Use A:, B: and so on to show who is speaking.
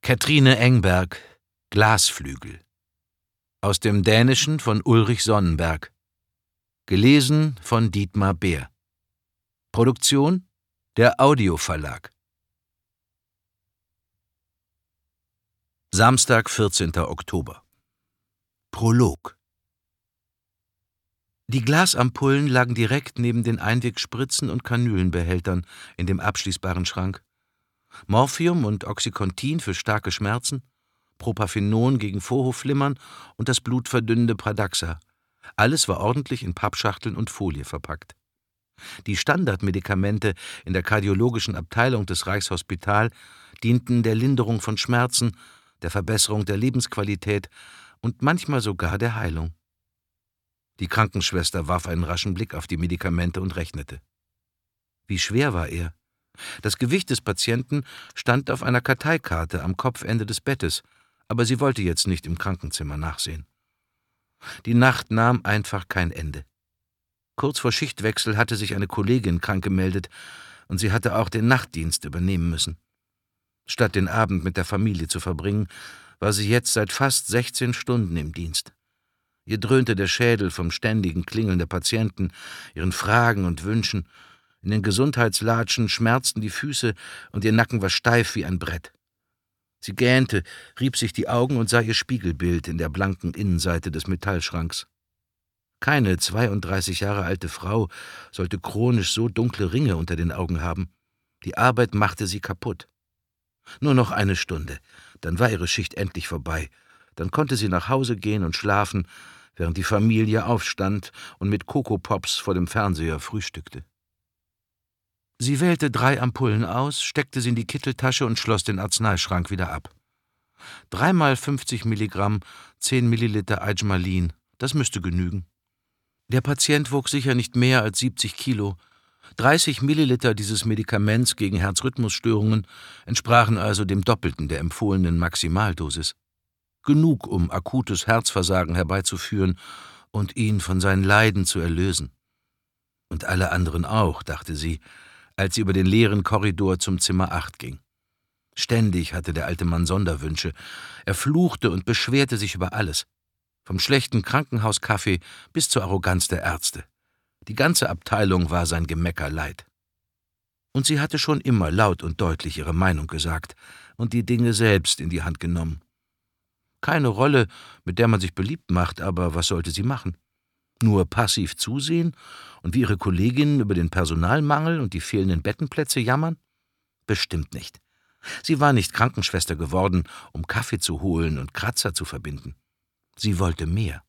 A: Katrine Engberg, Glasflügel. Aus dem Dänischen von Ulrich Sonnenberg. Gelesen von Dietmar Beer. Produktion der Audioverlag. Samstag, 14. Oktober. Prolog. Die Glasampullen lagen direkt neben den Einwegspritzen und Kanülenbehältern in dem abschließbaren Schrank. Morphium und Oxycontin für starke Schmerzen, Propafenon gegen Vorhofflimmern und das blutverdünnende Pradaxa. Alles war ordentlich in Pappschachteln und Folie verpackt. Die Standardmedikamente in der kardiologischen Abteilung des Reichshospital dienten der Linderung von Schmerzen, der Verbesserung der Lebensqualität und manchmal sogar der Heilung. Die Krankenschwester warf einen raschen Blick auf die Medikamente und rechnete. Wie schwer war er? Das Gewicht des Patienten stand auf einer Karteikarte am Kopfende des Bettes, aber sie wollte jetzt nicht im Krankenzimmer nachsehen. Die Nacht nahm einfach kein Ende. Kurz vor Schichtwechsel hatte sich eine Kollegin krank gemeldet und sie hatte auch den Nachtdienst übernehmen müssen. Statt den Abend mit der Familie zu verbringen, war sie jetzt seit fast 16 Stunden im Dienst. Ihr dröhnte der Schädel vom ständigen Klingeln der Patienten, ihren Fragen und Wünschen. In den Gesundheitslatschen schmerzten die Füße und ihr Nacken war steif wie ein Brett. Sie gähnte, rieb sich die Augen und sah ihr Spiegelbild in der blanken Innenseite des Metallschranks. Keine 32 Jahre alte Frau sollte chronisch so dunkle Ringe unter den Augen haben. Die Arbeit machte sie kaputt. Nur noch eine Stunde, dann war ihre Schicht endlich vorbei. Dann konnte sie nach Hause gehen und schlafen, während die Familie aufstand und mit Coco-Pops vor dem Fernseher frühstückte. Sie wählte 3 Ampullen aus, steckte sie in die Kitteltasche und schloss den Arzneischrank wieder ab. 3 × 50 Milligramm, 10 Milliliter Ajmalin, das müsste genügen. Der Patient wog sicher nicht mehr als 70 Kilo. 30 Milliliter dieses Medikaments gegen Herzrhythmusstörungen entsprachen also dem Doppelten der empfohlenen Maximaldosis. Genug, um akutes Herzversagen herbeizuführen und ihn von seinen Leiden zu erlösen. Und alle anderen auch, dachte sie, als sie über den leeren Korridor zum Zimmer 8 ging. Ständig hatte der alte Mann Sonderwünsche. Er fluchte und beschwerte sich über alles. Vom schlechten Krankenhauskaffee bis zur Arroganz der Ärzte. Die ganze Abteilung war sein Gemecker leid. Und sie hatte schon immer laut und deutlich ihre Meinung gesagt und die Dinge selbst in die Hand genommen. Keine Rolle, mit der man sich beliebt macht, aber was sollte sie machen? Nur passiv zusehen und wie ihre Kolleginnen über den Personalmangel und die fehlenden Bettenplätze jammern? Bestimmt nicht. Sie war nicht Krankenschwester geworden, um Kaffee zu holen und Kratzer zu verbinden. Sie wollte mehr.